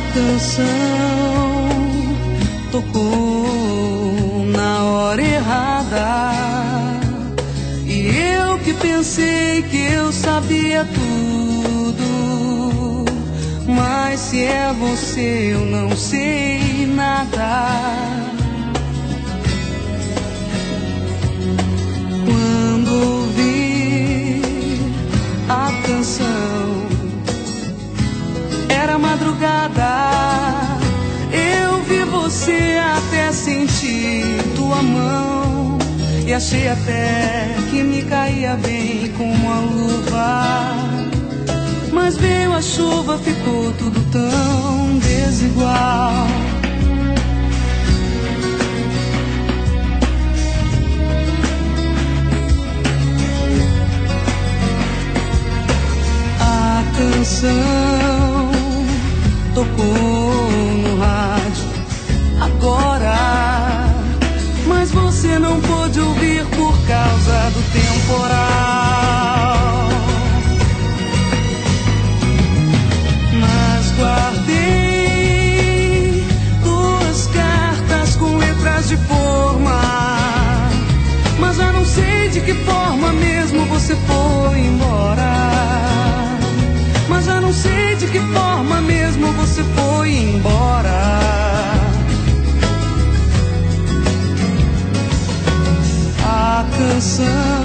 canção tocou na hora errada, e eu que pensei que eu sabia tudo, mas se é você eu não sei nada. Quando ouvi a canção, era madrugada, eu vi você até sentir tua mão, e achei até que me caía bem como a luva, mas veio a chuva, ficou tudo tão desigual. A canção tocou no rádio agora, mas você não pôde ouvir por causa do temporal. Mas guardei duas cartas com letras de forma, mas já não sei de que forma mesmo você foi embora. Mas já não sei de que forma mesmo você foi embora. A canção